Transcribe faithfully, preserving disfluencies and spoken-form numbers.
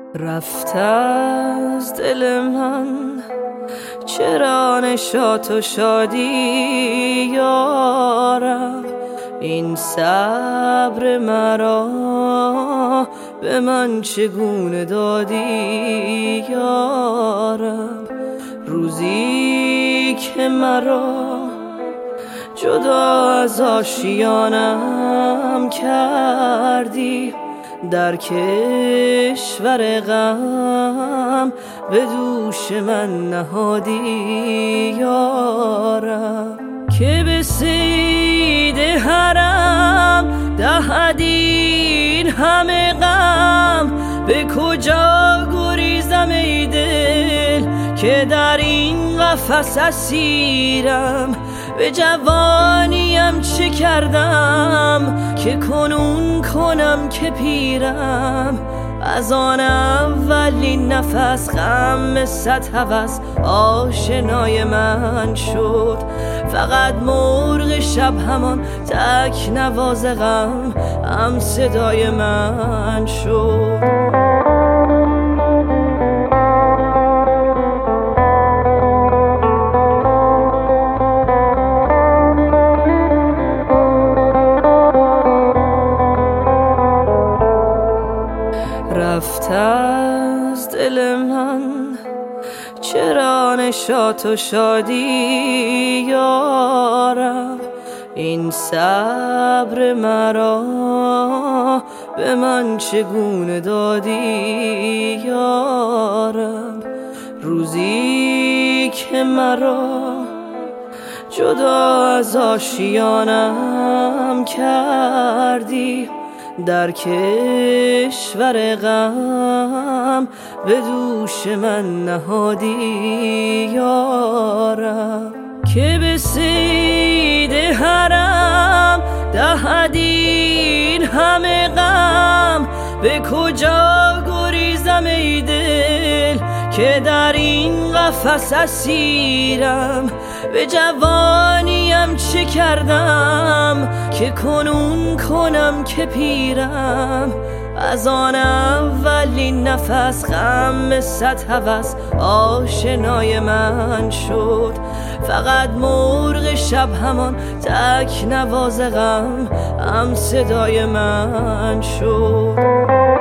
رفت از دل من چرا نشاط و شادی یارب، این صبر مرا به من چگونه دادی یارب. روزی که مرا جدا از آشیانم کردی، در کشور غم به دوش من نهادی یارب. که به صید حرم دهدین همه غم، به کجا گریزم ای دل که در این قفس اسیرم. به جوانیم چه کردم که کنون کنم که پیرم. از آن اولین نفس غم صد هوس آشنای من شد. فقط مرغ شب همان تک نواز غم هم صدای من شد. رفت از دل من چرا نشاط و شادی یارب، این صبر مرا به من چگونه دادی یارب. روزی که مرا جدا از آشیانم کردی، در کشور غم به دوش من نهادی یارب. که به صید حرم دهدین همه غم، به کجا گریزم ای دل که در این قفس اسیرم. به جوانیم چه کردم که کنون کنم که پیرم. از آن اولین نفس غم صد هوس آشنای من شد. فقط مرغ شب همان تک نواز غم هم صدای من شد.